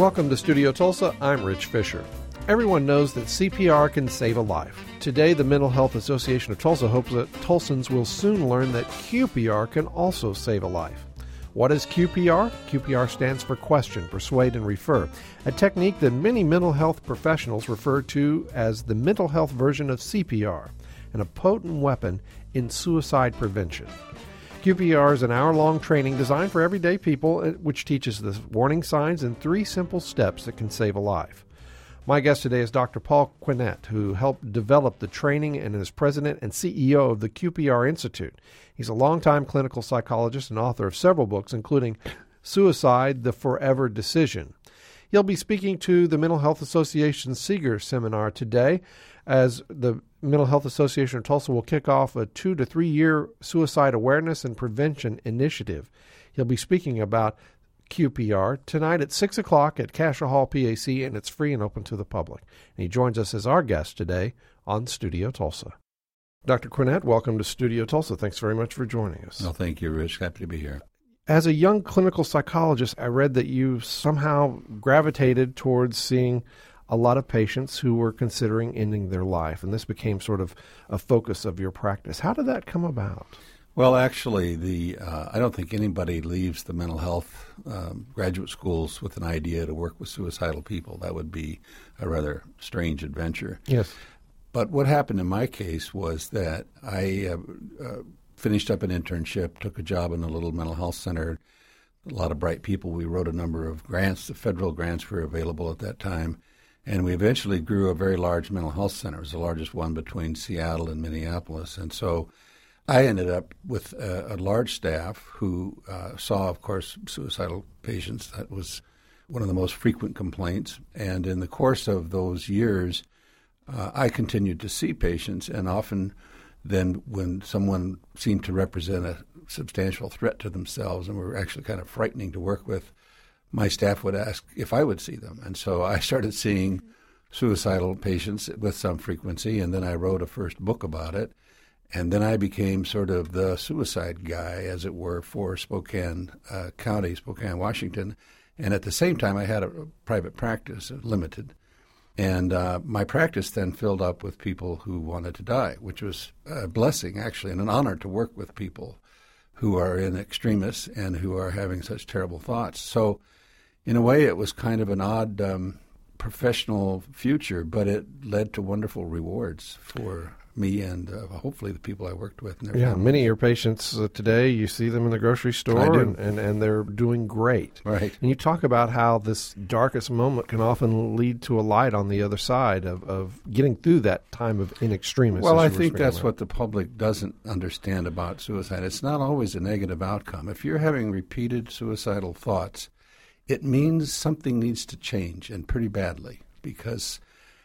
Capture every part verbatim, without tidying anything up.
Welcome to Studio Tulsa. I'm Rich Fisher. Everyone knows that C P R can save a life. Today, the Mental Health Association of Tulsa hopes that Tulsans will soon learn that Q P R can also save a life. What is Q P R? Q P R stands for Question, Persuade, and Refer, a technique that many mental health professionals refer to as the mental health version of C P R, and a potent weapon in suicide prevention. Q P R is an hour-long training designed for everyday people, which teaches the warning signs and three simple steps that can save a life. My guest today is Doctor Paul Quinnett, who helped develop the training and is president and C E O of the Q P R Institute. He's a longtime clinical psychologist and author of several books, including Suicide, the Forever Decision. He'll be speaking to the Mental Health Association's Seeger Seminar today, as the Mental Health Association of Tulsa will kick off a two to three year suicide awareness and prevention initiative. He'll be speaking about Q P R tonight at six o'clock at Casher Hall, P A C, and it's free and open to the public. And he joins us as our guest today on Studio Tulsa. Doctor Quinnett, welcome to Studio Tulsa. Thanks very much for joining us. Well, thank you, Rich. Happy to be here. As a young clinical psychologist, I read that you somehow gravitated towards seeing a lot of patients who were considering ending their life, and this became sort of a focus of your practice. How did that come about? Well, actually, the uh, I don't think anybody leaves the mental health um, graduate schools with an idea to work with suicidal people. That would be a rather strange adventure. Yes. But what happened in my case was that I uh, uh, finished up an internship, took a job in a little mental health center, a lot of bright people. We wrote a number of grants. The federal grants were available at that time. And we eventually grew a very large mental health center. It was the largest one between Seattle and Minneapolis. And so I ended up with a, a large staff who uh, saw, of course, suicidal patients. That was one of the most frequent complaints. And in the course of those years, uh, I continued to see patients. And often then when someone seemed to represent a substantial threat to themselves and were actually kind of frightening to work with, my staff would ask if I would see them. And so I started seeing suicidal patients with some frequency, and then I wrote a first book about it. And then I became sort of the suicide guy, as it were, for Spokane uh, County, Spokane, Washington. And at the same time, I had a, a private practice, limited. And uh, my practice then filled up with people who wanted to die, which was a blessing, actually, and an honor to work with people who are in extremis and who are having such terrible thoughts. So in a way, it was kind of an odd um, professional future, but it led to wonderful rewards for me and uh, hopefully the people I worked with. And their yeah, families. Many of your patients uh, today, you see them in the grocery store, and, and, and they're doing great. Right. And you talk about how this darkest moment can often lead to a light on the other side of, of getting through that time of in extremis. Well, I think that's what the public doesn't understand about suicide. It's not always a negative outcome. If you're having repeated suicidal thoughts, it means something needs to change, and pretty badly, because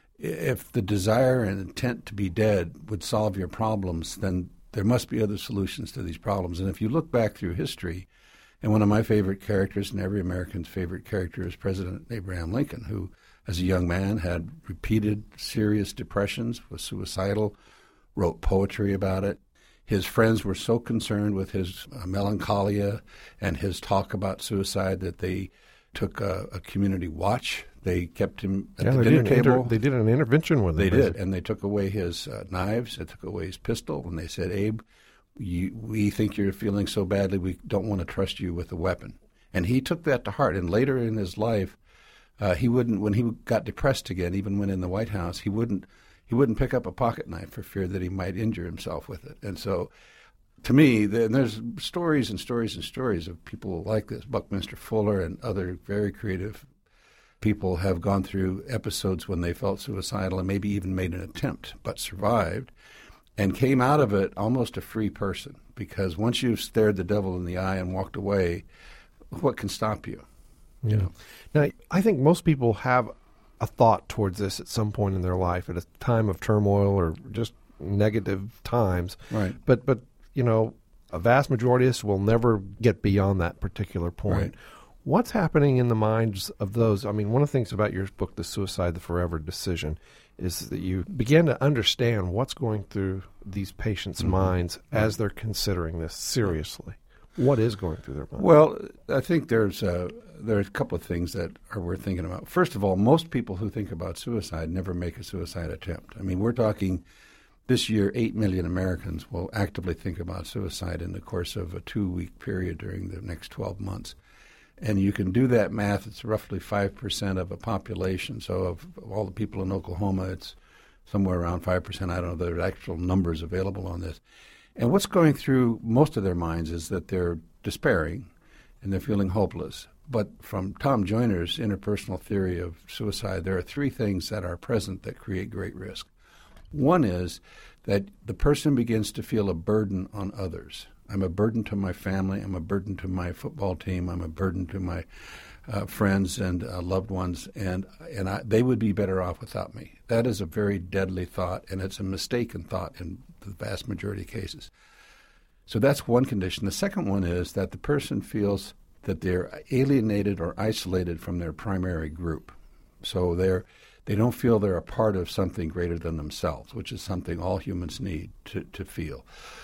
if the desire and intent to be dead would solve your problems, then there must be other solutions to these problems. And if you look back through history, and one of my favorite characters, and every American's favorite character, is President Abraham Lincoln, who, as a young man, had repeated serious depressions, was suicidal, wrote poetry about it. His friends were so concerned with his uh, melancholia and his talk about suicide that they took a, a community watch. They kept him at yeah, the they dinner did table. Inter- they did an intervention with him. They did, and they took away his uh, knives. They took away his pistol, and they said, Abe, you, we think you're feeling so badly, we don't want to trust you with a weapon. And he took that to heart. And later in his life, uh, he wouldn't, when he got depressed again, even when in the White House, he wouldn't, he wouldn't pick up a pocket knife for fear that he might injure himself with it. And so, to me, the, there's stories and stories and stories of people like this. Buckminster Fuller and other very creative people have gone through episodes when they felt suicidal and maybe even made an attempt, but survived and came out of it almost a free person. Because once you've stared the devil in the eye and walked away, what can stop you? Yeah. You know? Now, I think most people have a thought towards this at some point in their life, at a time of turmoil or just negative times. Right. But, but you know, a vast majority of us will never get beyond that particular point. Right. What's happening in the minds of those? I mean, one of the things about your book, The Suicide, the Forever Decision, is that you begin to understand what's going through these patients' mm-hmm. minds as they're considering this seriously. What is going through their mind? Well, I think there's a, there's a couple of things that are worth thinking about. First of all, most people who think about suicide never make a suicide attempt. I mean, we're talking this year, eight million Americans will actively think about suicide in the course of a two-week period during the next twelve months. And you can do that math. It's roughly five percent of a population. So of, of all the people in Oklahoma, it's somewhere around five percent. I don't know. There are actual numbers available on this. And what's going through most of their minds is that they're despairing and they're feeling hopeless. But from Tom Joyner's interpersonal theory of suicide, there are three things that are present that create great risk. One is that the person begins to feel a burden on others. I'm a burden to my family. I'm a burden to my football team. I'm a burden to my uh, friends and uh, loved ones, and and I, they would be better off without me. That is a very deadly thought, and it's a mistaken thought in the vast majority of cases. So that's one condition. The second one is that the person feels that they're alienated or isolated from their primary group. So they're They don't feel they're a part of something greater than themselves, which is something all humans need to, to feel.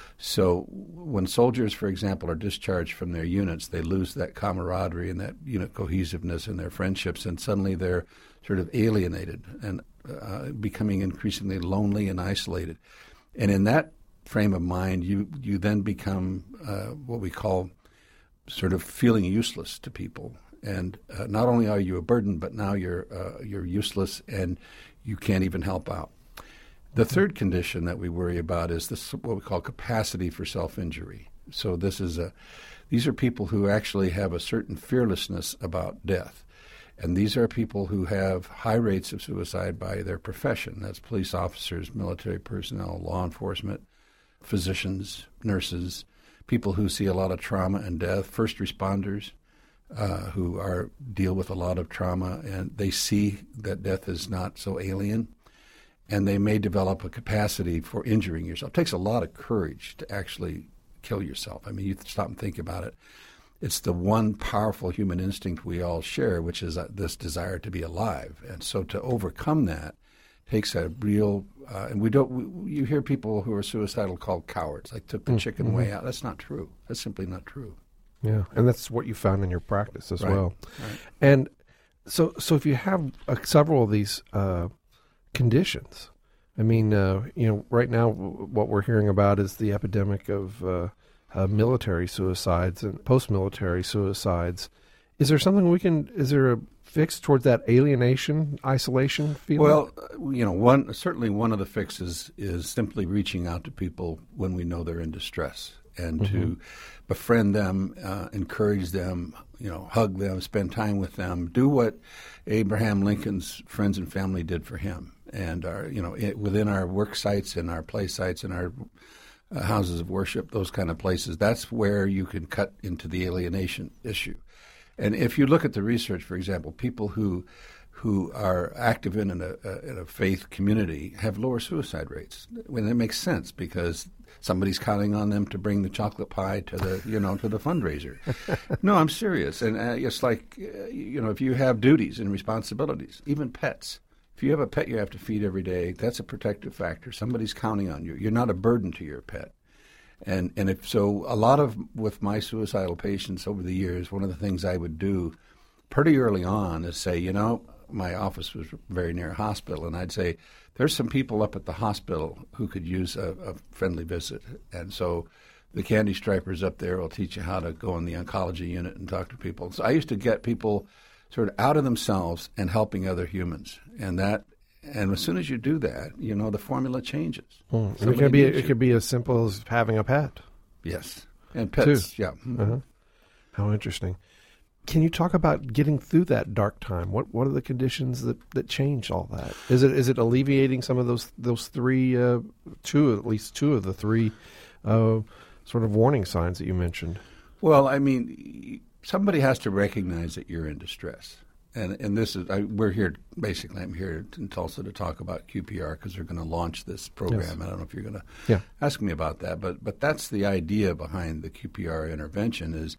So when soldiers, for example, are discharged from their units, they lose that camaraderie and that unit cohesiveness in their friendships, and suddenly they're sort of alienated and uh, becoming increasingly lonely and isolated. And in that frame of mind, you, you then become uh, what we call sort of feeling useless to people. And uh, not only are you a burden, but now you're uh, you're useless and you can't even help out. The third condition that we worry about is this, what we call capacity for self-injury. So this is a, these are people who actually have a certain fearlessness about death. And these are people who have high rates of suicide by their profession. That's police officers, military personnel, law enforcement, physicians, nurses, people who see a lot of trauma and death, first responders. Uh, who are deal with a lot of trauma, and they see that death is not so alien, and they may develop a capacity for injuring yourself. It takes a lot of courage to actually kill yourself. I mean, you stop and think about it. It's the one powerful human instinct we all share, which is uh, this desire to be alive. And so to overcome that takes a real, uh, and we don't, we, you hear people who are suicidal called cowards, like took the mm-hmm. chicken way out. That's not true. That's simply not true. Yeah, and that's what you found in your practice as right. well. Right. And so so if you have uh, several of these uh, conditions, I mean, uh, you know, right now w- what we're hearing about is the epidemic of uh, uh, military suicides and post-military suicides. Is there something we can, is there a fix towards that alienation, isolation feeling? Well, you know, one certainly one of the fixes is simply reaching out to people when we know they're in distress. And mm-hmm. to befriend them, uh, encourage them, you know, hug them, spend time with them, do what Abraham Lincoln's friends and family did for him. And, our, you know, it, within our work sites and our play sites and our uh, houses of worship, those kind of places, that's where you can cut into the alienation issue. And if you look at the research, for example, people who who are active in a, a, in a faith community have lower suicide rates. When it makes sense because somebody's counting on them to bring the chocolate pie to the, you know, to the fundraiser. No, I'm serious. And uh, it's like, uh, you know, if you have duties and responsibilities, even pets, if you have a pet you have to feed every day, that's a protective factor. Somebody's counting on you. You're not a burden to your pet. And and if so, a lot of, with my suicidal patients over the years, one of the things I would do pretty early on is say, you know, my office was very near a hospital, and I'd say, there's some people up at the hospital who could use a, a friendly visit. And so the candy stripers up there will teach you how to go in the oncology unit and talk to people. So I used to get people sort of out of themselves and helping other humans. And that, and as soon as you do that, you know, the formula changes. Hmm. And it could be it could be as simple as having a pet. Yes. And pets, too. Yeah. Mm-hmm. Uh-huh. How interesting. Can you talk about getting through that dark time? What what are the conditions that, that change all that? Is it is it alleviating some of those those three, uh, two at least two of the three uh, sort of warning signs that you mentioned? Well, I mean, somebody has to recognize that you're in distress, and and this is I, we're here basically. I'm here in Tulsa to talk about Q P R because they're going to launch this program. Yes. I don't know if you're going to yeah. ask me about that, but but that's the idea behind the Q P R intervention is.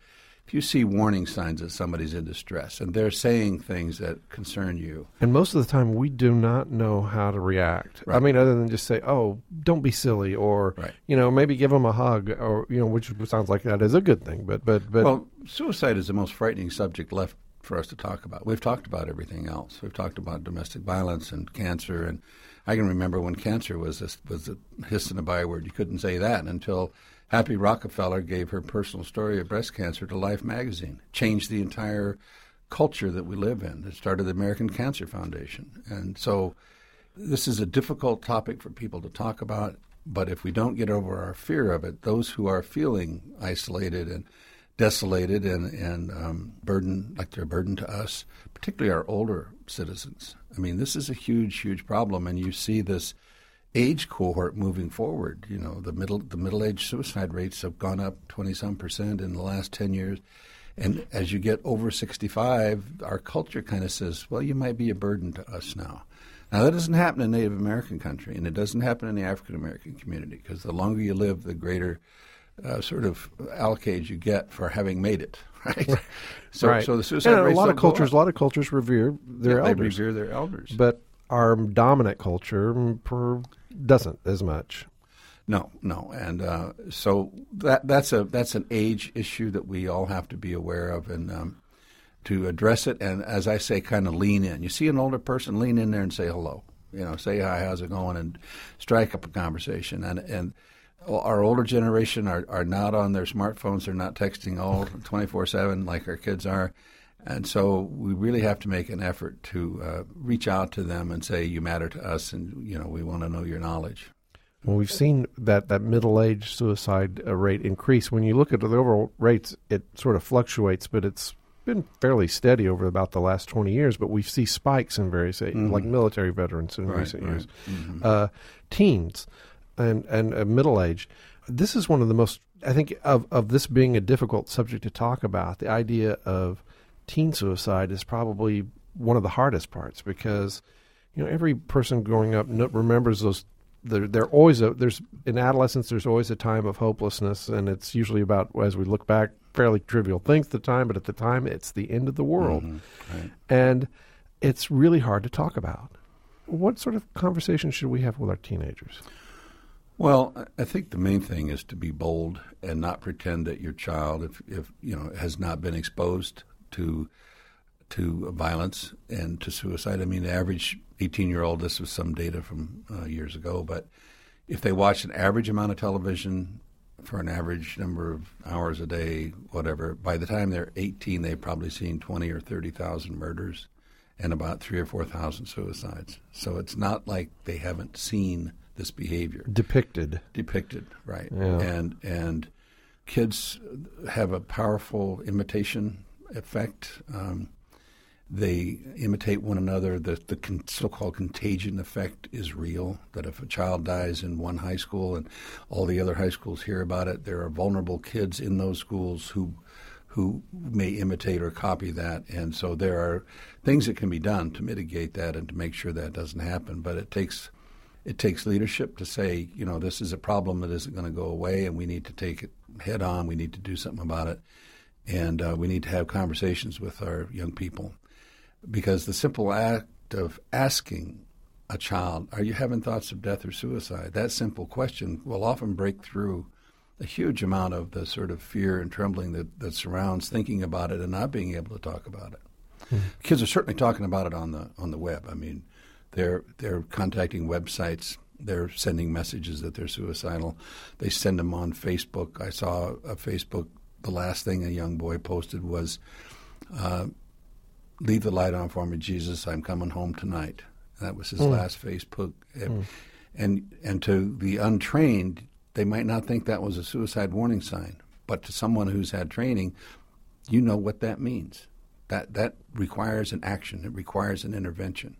if you see warning signs that somebody's in distress and they're saying things that concern you. And most of the time, we do not know how to react. Right. I mean, other than just say, oh, don't be silly, or, right. you know, maybe give them a hug, or, you know, which sounds like that is a good thing. But, but, but. Well, suicide is the most frightening subject left for us to talk about. We've talked about everything else. We've talked about domestic violence and cancer, and I can remember when cancer was a, was a hiss and a byword. You couldn't say that until Happy Rockefeller gave her personal story of breast cancer to Life magazine. Changed the entire culture that we live in. It started the American Cancer Foundation. And so this is a difficult topic for people to talk about, but if we don't get over our fear of it, those who are feeling isolated and desolated and, and um, burdened, like they're a burden to us, particularly our older citizens. I mean, this is a huge, huge problem, and you see this age cohort moving forward. You know, the middle the middle-aged suicide rates have gone up twenty-some percent in the last ten years. And as you get over sixty-five, our culture kind of says, well, you might be a burden to us now. Now, that doesn't happen in Native American country, and it doesn't happen in the African American community, because the longer you live, the greater uh, sort of allocage you get for having made it, right? Right. So, right. so the suicide and rates a lot don't of go cultures, up. a lot of cultures revere their Yeah, elders. They revere their elders. But our dominant culture mm, per, doesn't as much. No, no, and uh, so that that's a that's an age issue that we all have to be aware of, and um, to address it. And as I say, kind of lean in. You see an older person, lean in there and say hello. You know, say hi, how's it going, and strike up a conversation. And and our older generation are, are not on their smartphones. They're not texting all twenty-four seven like our kids are. And so we really have to make an effort to uh, reach out to them and say, you matter to us, and, you know, we want to know your knowledge. Well, we've seen that, that middle-aged suicide uh, rate increase. When you look at the overall rates, it sort of fluctuates, but it's been fairly steady over about the last twenty years. But we see spikes in various, mm-hmm. like military veterans in right, recent right. years. Mm-hmm. Uh, teens and, and uh, middle-aged. This is one of the most, I think, of, of this being a difficult subject to talk about, the idea of teen suicide is probably one of the hardest parts, because, you know, every person growing up no, remembers those. They're, they're always a, there's in adolescence. There's always a time of hopelessness, and it's usually about, as we look back, fairly trivial things at the time. But at the time, it's the end of the world, mm-hmm. right. and it's really hard to talk about. What sort of conversation should we have with our teenagers? Well, I think the main thing is to be bold and not pretend that your child, if, if you know, has not been exposed to to violence and to suicide. I mean, the average eighteen-year-old, this was some data from uh, years ago, but if they watch an average amount of television for an average number of hours a day, whatever, by the time they're eighteen, they've probably seen twenty or thirty thousand murders and about three or four thousand suicides. So it's not like they haven't seen this behavior. Depicted. Depicted, right. Yeah. And and kids have a powerful imitation effect. Um, they imitate one another. The, the con- so-called contagion effect is real, that if a child dies in one high school and all the other high schools hear about it, there are vulnerable kids in those schools who who may imitate or copy that. And so there are things that can be done to mitigate that and to make sure that doesn't happen. But it takes it takes leadership to say, you know, this is a problem that isn't going to go away, and we need to take it head on. We need to do something about it. And uh, we need to have conversations with our young people, because the simple act of asking a child, are you having thoughts of death or suicide? That simple question will often break through a huge amount of the sort of fear and trembling that, that surrounds thinking about it and not being able to talk about it. Mm-hmm. Kids are certainly talking about it on the on the web. I mean, they're they're contacting websites. They're sending messages that they're suicidal. They send them on Facebook. I saw a Facebook. The last thing a young boy posted was, uh, leave the light on for me, Jesus, I'm coming home tonight. And that was his mm. last Facebook. Mm. And and to the untrained, they might not think that was a suicide warning sign. But to someone who's had training, you know what that means. That that requires an action. It requires an intervention.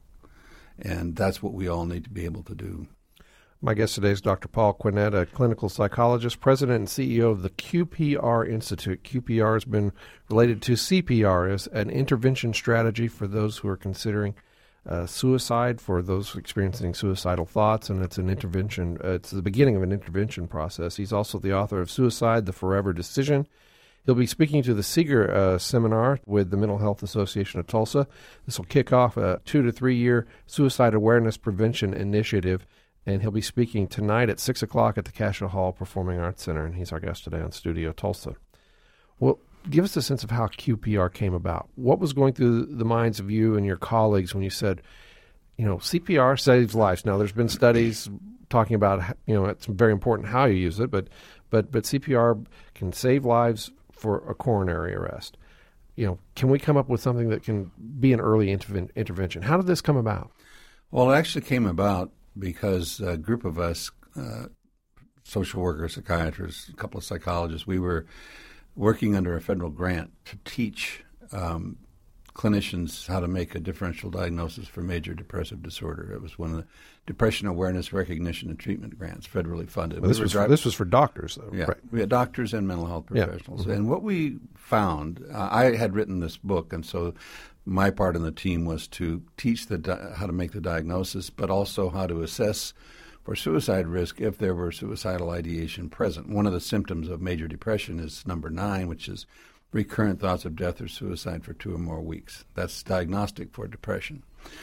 And that's what we all need to be able to do. My guest today is Doctor Paul Quinnett, a clinical psychologist, president and C E O of the Q P R Institute. Q P R has been related to C P R as an intervention strategy for those who are considering uh, suicide, for those experiencing suicidal thoughts, and it's an intervention. Uh, it's the beginning of an intervention process. He's also the author of Suicide, The Forever Decision, He'll be speaking to the Seeger uh, seminar with the Mental Health Association of Tulsa. This will kick off a two to three year suicide awareness prevention initiative, and he'll be speaking tonight at six o'clock at the Cascia Hall Performing Arts Center, and he's our guest today on Studio Tulsa. Well, give us a sense of how Q P R came about. What was going through the minds of you and your colleagues when you said, you know, C P R saves lives? Now, there's been studies talking about, you know, it's very important how you use it, but but but C P R can save lives for a coronary arrest. You know, can we come up with something that can be an early interven- intervention? How did this come about? Well, it actually came about because a group of us, uh, social workers, psychiatrists, a couple of psychologists, we were working under a federal grant to teach um, clinicians how to make a differential diagnosis for major depressive disorder. It was one of the Depression Awareness, Recognition, and Treatment grants, federally funded. Well, this, we was dri- for, this was for doctors, though. Yeah, right. We had doctors and mental health professionals. Yeah. Mm-hmm. And what we found, uh, I had written this book, and so my part in the team was to teach the di- how to make the diagnosis, but also how to assess for suicide risk if there were suicidal ideation present. One of the symptoms of major depression is number nine, which is recurrent thoughts of death or suicide for two or more weeks. That's diagnostic for depression.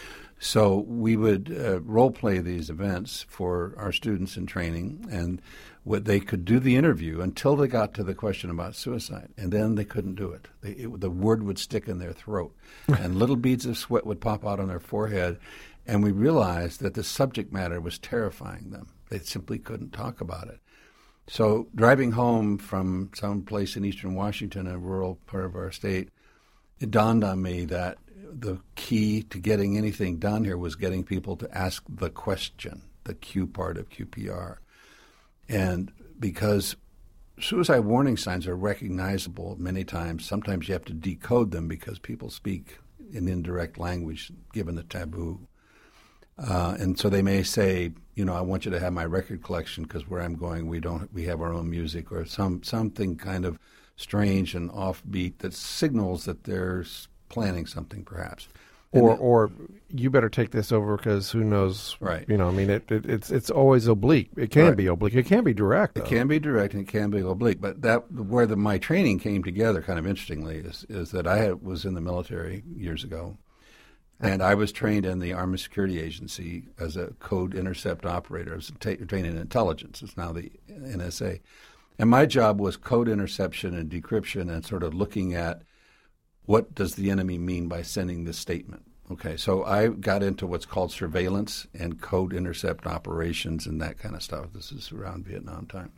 So we would uh, role-play these events for our students in training, and what they could do the interview until they got to the question about suicide, and then they couldn't do it. They, it the word would stick in their throat, and little beads of sweat would pop out on their forehead, and we realized that the subject matter was terrifying them. They simply couldn't talk about it. So driving home from some place in eastern Washington, a rural part of our state, it dawned on me that the key to getting anything done here was getting people to ask the question, the Q part of Q P R. And because suicide warning signs are recognizable many times, sometimes you have to decode them because people speak in indirect language given the taboo. Uh, and so they may say, you know, I want you to have my record collection because where I'm going, we don't, we have our own music, or some something kind of strange and offbeat that signals that there's planning something, perhaps. Or, then, or you better take this over because who knows? Right. You know, I mean, it, it, it's it's always oblique. It can right. be oblique. It can be direct. Though. It can be direct and it can be oblique. But that where the, my training came together, kind of interestingly, is is that I had, was in the military years ago, and I was trained in the Army Security Agency as a code intercept operator. I was ta- trained in intelligence. It's now the N S A, and my job was code interception and decryption, and sort of looking at what does the enemy mean by sending this statement? Okay, so I got into what's called surveillance and code intercept operations and that kind of stuff. This is around Vietnam time.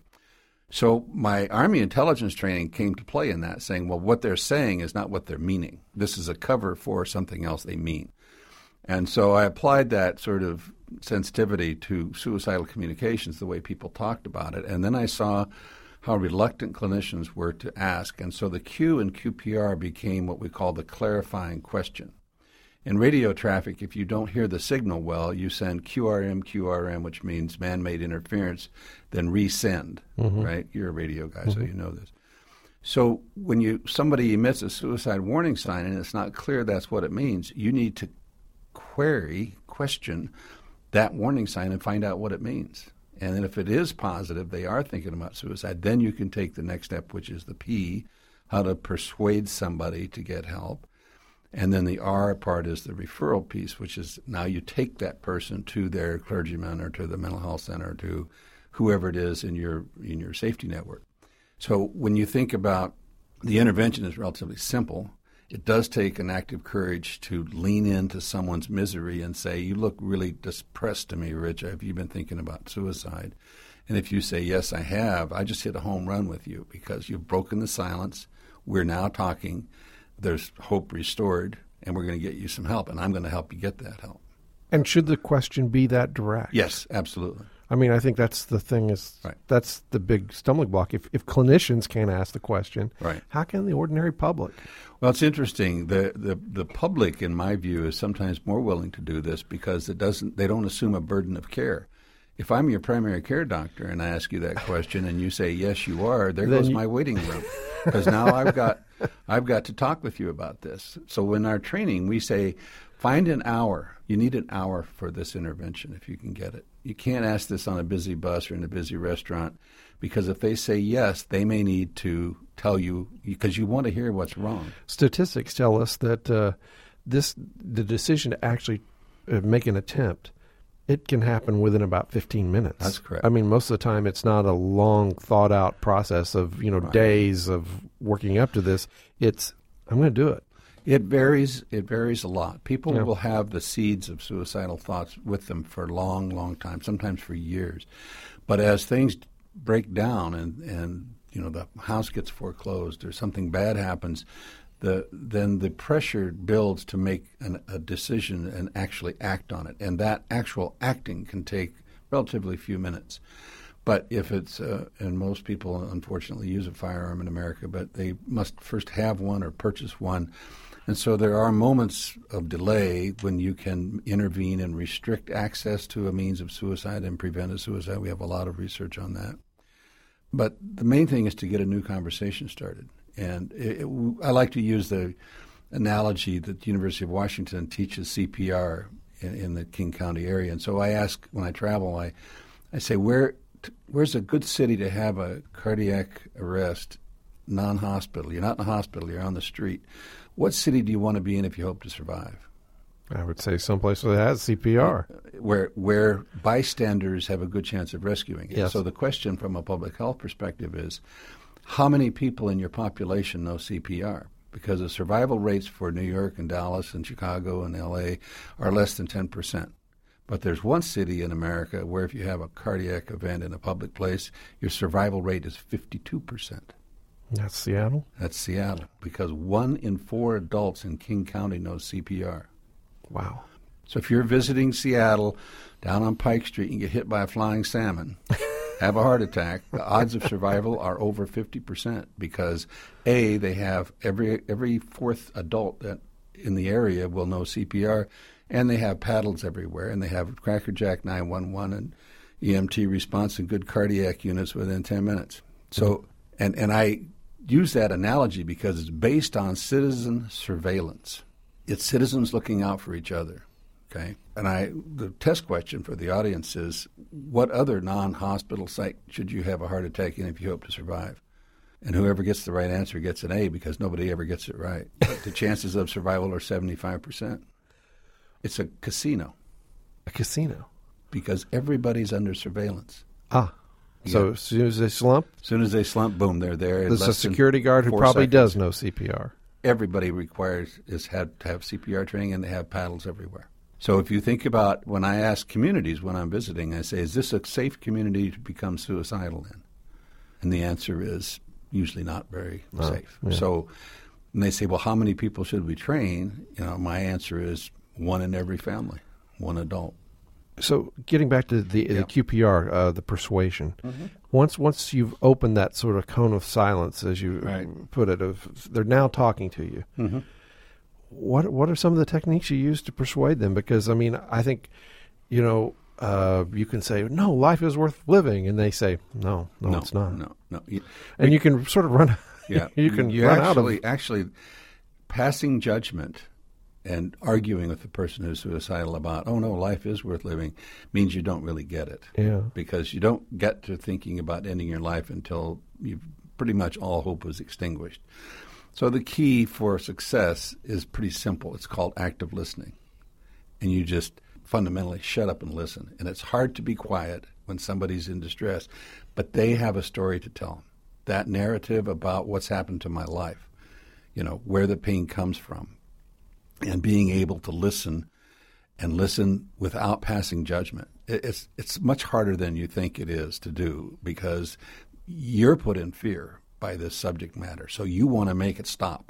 So my Army intelligence training came to play in that, saying, well, what they're saying is not what they're meaning. This is a cover for something else they mean. And so I applied that sort of sensitivity to suicidal communications, the way people talked about it. And then I saw how reluctant clinicians were to ask. And so the Q in Q P R became what we call the clarifying question. In radio traffic, if you don't hear the signal well, you send Q R M, Q R M, which means man-made interference, then resend, mm-hmm. right? You're a radio guy, mm-hmm. so you know this. So when you somebody emits a suicide warning sign and it's not clear that's what it means, you need to query, question that warning sign and find out what it means. And then if it is positive, they are thinking about suicide, then you can take the next step, which is the P, how to persuade somebody to get help. And then the R part is the referral piece, which is now you take that person to their clergyman or to the mental health center, or to whoever it is in your in your safety network. So when you think about the intervention is relatively simple. It does take an act of courage to lean into someone's misery and say, you look really depressed to me, Rich. Have you been thinking about suicide? And if you say, yes, I have, I just hit a home run with you because you've broken the silence. We're now talking. There's hope restored, and we're going to get you some help, and I'm going to help you get that help. And should the question be that direct? Yes, absolutely. I mean, I think that's the thing is right. that's the big stumbling block. If if clinicians can't ask the question, right. how can the ordinary public? Well, it's interesting. The, the the public, in my view, is sometimes more willing to do this because it doesn't. They don't assume a burden of care. If I'm your primary care doctor and I ask you that question and you say yes, you are, there Then goes you... my waiting room because now I've got I've got to talk with you about this. So in our training, we say, find an hour. You need an hour for this intervention if you can get it. You can't ask this on a busy bus or in a busy restaurant, because if they say yes, they may need to tell you, because you want to hear what's wrong. Statistics tell us that uh, this the decision to actually uh, make an attempt, it can happen within about fifteen minutes. That's correct. I mean, most of the time it's not a long, thought-out process of, you know, Right. days of working up to this. It's, I'm going to do it. It varies. It varies a lot. People Yeah. will have the seeds of suicidal thoughts with them for a long, long time, sometimes for years. But as things break down and, and you know, the house gets foreclosed or something bad happens, the then the pressure builds to make an, a decision and actually act on it. And that actual acting can take relatively few minutes. But if it's, uh, and most people unfortunately use a firearm in America, but they must first have one or purchase one. And so there are moments of delay when you can intervene and restrict access to a means of suicide and prevent a suicide. We have a lot of research on that. But the main thing is to get a new conversation started. And it, it, I like to use the analogy that the University of Washington teaches C P R in, in the King County area. And so I ask, when I travel, I, I say, where where's a good city to have a cardiac arrest, non-hospital? You're not in a hospital, you're on the street. What city do you want to be in if you hope to survive? I would say someplace that has C P R. Where where bystanders have a good chance of rescuing it. Yes. So the question from a public health perspective is, how many people in your population know C P R? Because the survival rates for New York and Dallas and Chicago and L A are less than ten percent. But there's one city in America where if you have a cardiac event in a public place, your survival rate is fifty-two percent. That's Seattle? That's Seattle, because one in four adults in King County knows C P R. Wow. So if you're visiting Seattle down on Pike Street and get hit by a flying salmon, have a heart attack, the odds of survival are over fifty percent because, A, they have every every fourth adult that in the area will know C P R, and they have paddles everywhere, and they have Cracker Jack nine one one and E M T response and good cardiac units within ten minutes. So, and, and I use that analogy because it's based on citizen surveillance. It's citizens looking out for each other, okay? And I, the test question for the audience is, what other non-hospital site should you have a heart attack in if you hope to survive? And whoever gets the right answer gets an A because nobody ever gets it right. But the chances of survival are seventy-five percent. It's a casino. A casino? Because everybody's under surveillance. Ah. So Yeah. as soon as they slump, As soon as they slump, boom, they're there. in there's a less than security guard who four probably seconds. does know C P R. Everybody requires is had to have C P R training, and they have paddles everywhere. So if you think about when I ask communities when I'm visiting, I say, is this a safe community to become suicidal in? And the answer is usually not very Oh, safe. yeah. So when they say, well, how many people should we train? You know, my answer is one in every family, one adult. So getting back to the, Yeah. the Q P R, uh, the persuasion, Mm-hmm. once once you've opened that sort of cone of silence, as you Right. put it, of they're now talking to you. Mm-hmm. What what are some of the techniques you use to persuade them? Because I mean, I think, you know, uh, you can say, "No, life is worth living," and they say, "No, no, No, it's not." No, no. You- And you can sort of run. Yeah, you can you run actually, out of. actually passing judgment and arguing with the person who's suicidal about, oh no, life is worth living, means you don't really get it. Yeah. Because you don't get to thinking about ending your life until you've pretty much all hope is extinguished. So the key for success is pretty simple. It's called active listening. And you just fundamentally shut up and listen. And it's hard to be quiet when somebody's in distress, but they have a story to tell. That narrative about what's happened to my life, you know, where the pain comes from, and being able to listen and listen without passing judgment. It's it's much harder than you think it is to do because you're put in fear by this subject matter. So you want to make it stop.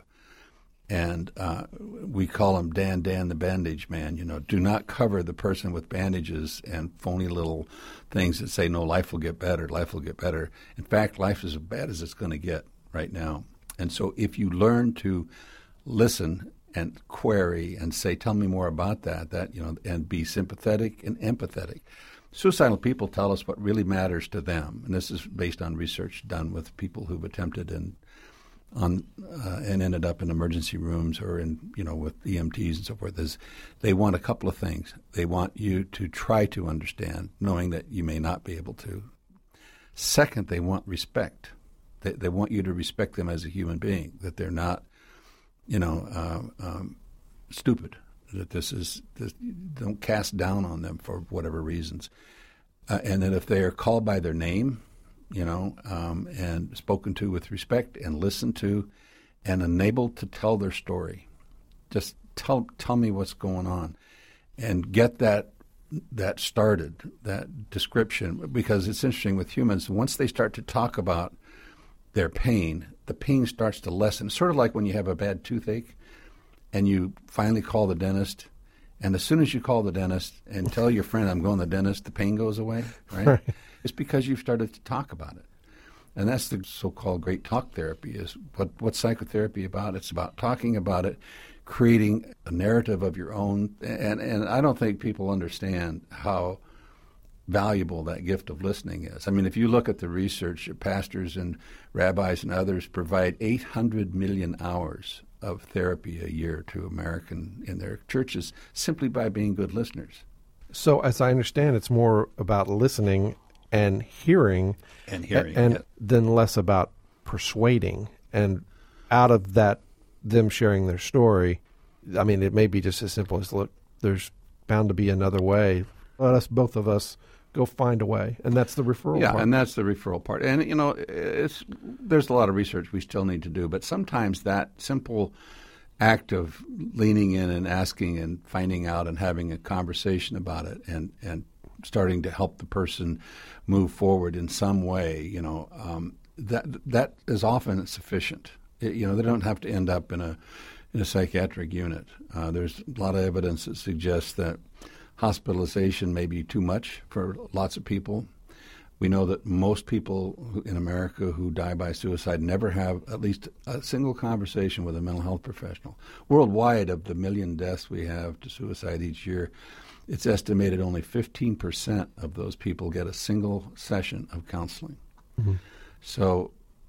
And uh, we call him Dan Dan the Bandage Man. You know, do not cover the person with bandages and phony little things that say, no, life will get better, life will get better. In fact, life is as bad as it's going to get right now. And so if you learn to listen and query and say, tell me more about that, that, you know, and be sympathetic and empathetic. Suicidal people tell us what really matters to them, and this is based on research done with people who've attempted and on uh, and ended up in emergency rooms or in, you know, with E M Ts and so forth, is they want a couple of things. They want you to try to understand, knowing that you may not be able to. Second, they want respect. They, they want you to respect them as a human being, that they're not, you know, uh, um, stupid, that this is, this, don't cast down on them for whatever reasons. Uh, and that if they are called by their name, you know, um, and spoken to with respect and listened to and enabled to tell their story. Just tell tell me what's going on and get that that started, that description, because it's interesting with humans. Once they start to talk about their pain, the pain starts to lessen. It's sort of like when you have a bad toothache and you finally call the dentist, and as soon as you call the dentist and tell your friend, I'm going to the dentist, the pain goes away, right? Right. It's because you've started to talk about it. And that's the so-called great talk therapy is what what's psychotherapy about? It's about talking about it, creating a narrative of your own. And, and I don't think people understand how valuable that gift of listening is. I mean, if you look at the research, pastors and rabbis and others provide eight hundred million hours of therapy a year to American in their churches simply by being good listeners. So as I understand, it's more about listening and hearing, and hearing, and yeah. then less about persuading. And out of that, them sharing their story, I mean, it may be just as simple as, look, there's bound to be another way. Let us, both of us, go find a way. And that's the referral yeah, part. Yeah, and that's the referral part. And, you know, it's there's a lot of research we still need to do, but sometimes that simple act of leaning in and asking and finding out and having a conversation about it and, and starting to help the person move forward in some way, you know, um, that that is often sufficient. It, you know, they don't have to end up in a in a psychiatric unit. Uh, there's a lot of evidence that suggests that hospitalization may be too much for lots of people. We know that most people who, in America who die by suicide never have at least a single conversation with a mental health professional. Worldwide, of the million deaths we have to suicide each year, it's estimated only fifteen percent of those people get a single session of counseling. Mm-hmm. So,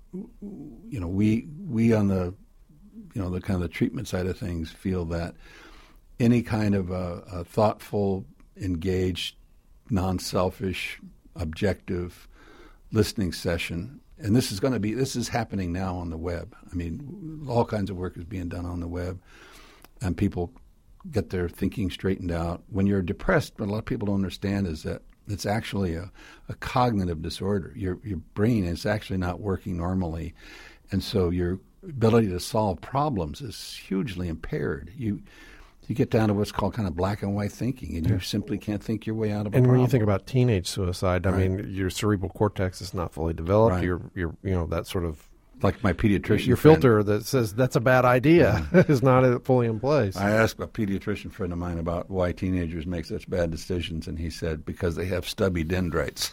you know, we we on the, you know, the kind of the treatment side of things feel that any kind of a, a thoughtful, engaged, non-selfish, objective listening session, and this is going to be, this is happening now on the web. I mean, all kinds of work is being done on the web, and people get their thinking straightened out. When you're depressed, what a lot of people don't understand is that it's actually a, a cognitive disorder. Your your brain is actually not working normally, and so your ability to solve problems is hugely impaired. You you get down to what's called kind of black and white thinking, and you simply can't think your way out of a and problem. when you think about teenage suicide, I Right. mean, your cerebral cortex is not fully developed. Right. Your your you know that sort of Like my pediatrician your friend. filter that says that's a bad idea is not fully in place. I asked a pediatrician friend of mine about why teenagers make such bad decisions, and he said because they have stubby dendrites.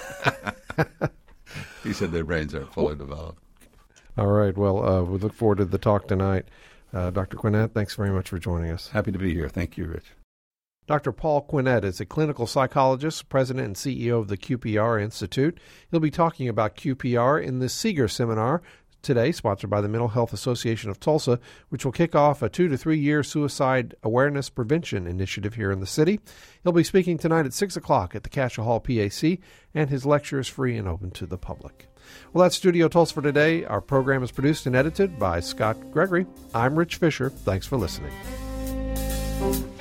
He said their brains aren't fully developed. All right. Well, uh, we look forward to the talk tonight. Uh, Doctor Quinnett, thanks very much for joining us. Happy to be here. Thank you, Rich. Doctor Paul Quinnett is a clinical psychologist, president and C E O of the Q P R Institute. He'll be talking about Q P R in the Seeger Seminar today, sponsored by the Mental Health Association of Tulsa, which will kick off a two to three year suicide awareness prevention initiative here in the city. He'll be speaking tonight at six o'clock at the Cascia Hall P A C, and his lecture is free and open to the public. Well, that's Studio Tulsa for today. Our program is produced and edited by Scott Gregory. I'm Rich Fisher. Thanks for listening.